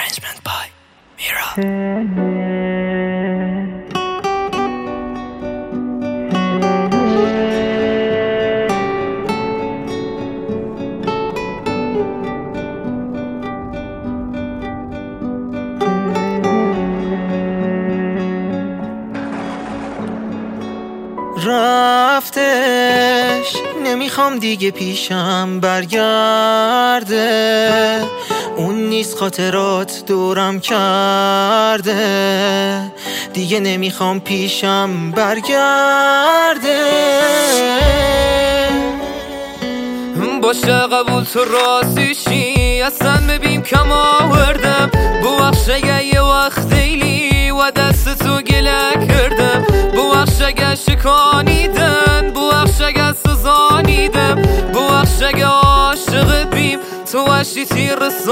Arrangement by Mira. رفتش نمیخوام دیگه پیشم برگرده، اون نیست خاطرات دورم کرده، دیگه نمیخوام پیشم برگرده. باشه قبول تو راستیشی اصلا ببین کم آوردم، ببخش اگه یه وقت دیلی و دست تو گله کردم، ببخش اگه شکانیدن، ببخش اگه سزانیدم، ببخش اگه عاشق بیم تو وشی تیر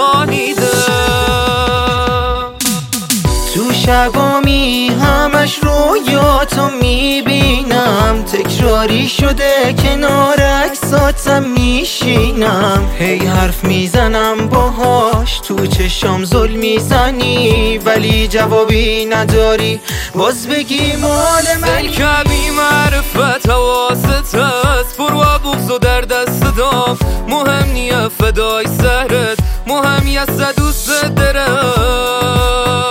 رسانیدم. تو شبامی همش رویاتو میبینم، تکراری شده کنار عکساتم میشینم، هی حرف میزنم باهاش تو چشام زل میزنی، ولی جوابی نداری باز بگی مال منی. کبی معرفت حواست هست، پر و بغض و در دست دام، مهم نیه فدای سهرت، مهم یه دوست دارم.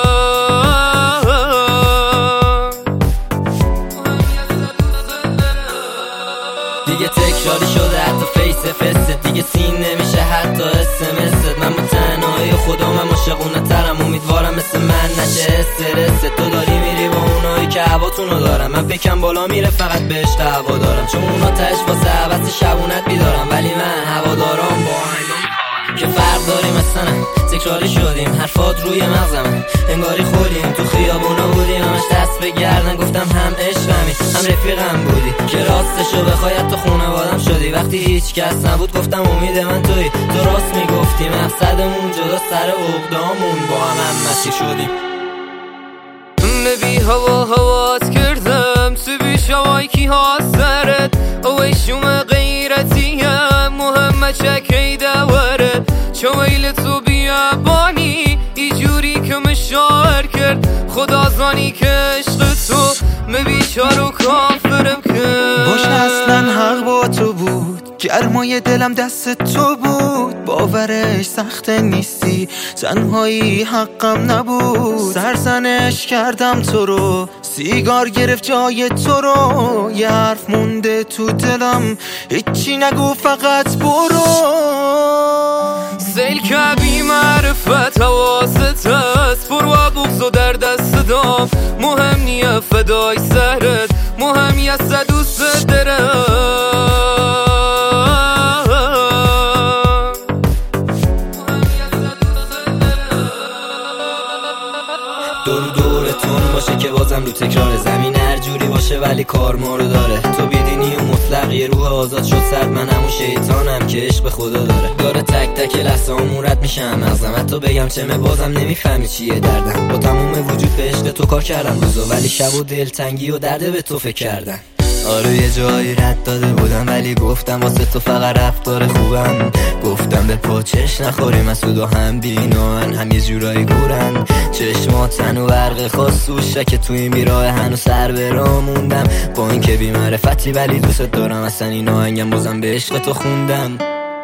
دیگه تکراری شده حتی فیس فست، دیگه سین نمیشه حتی اسمست. من با تنهایی خودم عاشقونه ترم، امیدوارم مثل من نشه استرست. تو داری میری با اونایی که هواتونو دارم، من فکرم بالا میره فقط به عشق هوا دارم، چون اونا تش واسه عوض شبونت بیدارم، ولی من هوادارم با که فرق داریم مثلا تکراری شدیم، حرفات روی مغزمه انگاری خودیم، تو خیابونا بودیم همش دست به گردن، گفتم هم عشقمی هم رفیقم بودی، که راستشو بخوای تو خونوادم شدی، وقتی هیچ کس نبود گفتم امید من تویی، تو راست میگفتی مقصدمون جدا سر عقدامون با هم مسیر شدیم. نبی هوات کردم تو بیش هوای کی ها سرت، اوی شوم غیرتیم مهم چکی دوره، چویل تو بیابانی ای جوری که مشاور کرد، خدا زانی که عشق تو بیچارو کافرم کرد. باشه اصلا حق با تو بود، گرمای دلم دست تو بود، باورش سخت نیستی تنهایی حقم نبود، سرزنش کردم تو رو، سیگار گرفت جای تو رو، یه حرف مونده تو دلم هیچی نگو فقط برو. سیل کبی معرفت حواست هست، پر و بغض و در دست دام، مهم نیه فدای سهرت، مهم یه دوست دارم. دورتون باشه که بازم رو تکرار زمین هر جوری باشه ولی کار ما رو داره، تو بیدینی و مطلق یه روح آزاد شد سرد، من همون شیطانم که عشق به خدا داره تک تک لحظه همون رد میشم مغزم، حتی بگم چمه بازم نمیفهمی چیه دردم، با تموم وجود به عشق تو کار کردم روزا، ولی شب و دلتنگی و درده به تو فکر کردم. آره یه جایی رد داده بودم ولی گفتم واسه تو فقط رفتار خوبم، گفتم به پاچش نخوری مسعود و هم دینان هم یه جورایی گورن، چشماتن و برق خاص و که توی این بیراه هنو سر به راه موندم، با این که بی معرفتی ولی دوست دارم، اصلا این آهنگم بازم به عشق تو خوندم.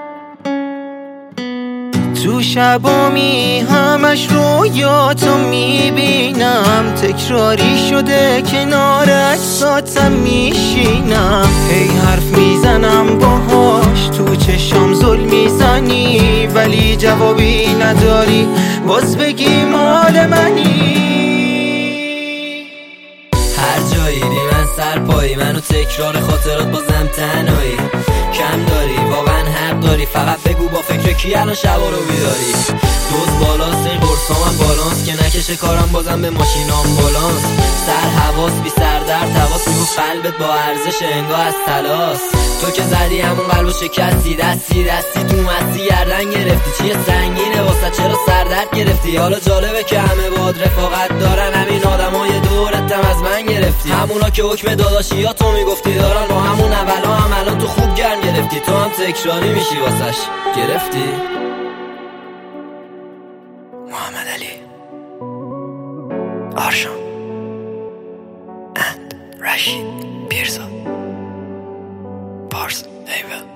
تو شبامی همش رویاتو میبینم، تکراری شده کنار عکساتم میشینم، هی حرف میزنم باهاش تو چشام زل میزنی، ولی جوابی نداری باز بگی مال منی. هر جایی بی من سرپایی، منو تکرار خاطرات بازم تنهایی، کم داری واقعا حق داری، فقط بگو با فکر کی الان شبا رو بیداری، دوز بالاست این قرصامم بالانس که نکشه کارم بازم به ماشینام بالانس، سر حواس بی سر در تواس، میگو قلبت با ارزش انگاه از تلاس، تو که زدی همون قلبو شکستی، دستی تو مستی گردن گرفتی، چیه سنگینه واسه چرا سردرد گرفتی، حالا جالبه که همه باد رفاقت دارن، همین آدمای دورتم از من گرفتی، همونا که حکم داداشی یا تو میگفتی دارن، با همون اولا هم الان تو خوب گرم گرفتی، تو هم تکراری میشی واسش گرفتی. محمد علی آرشان and رشید پیرزاد پارس ایول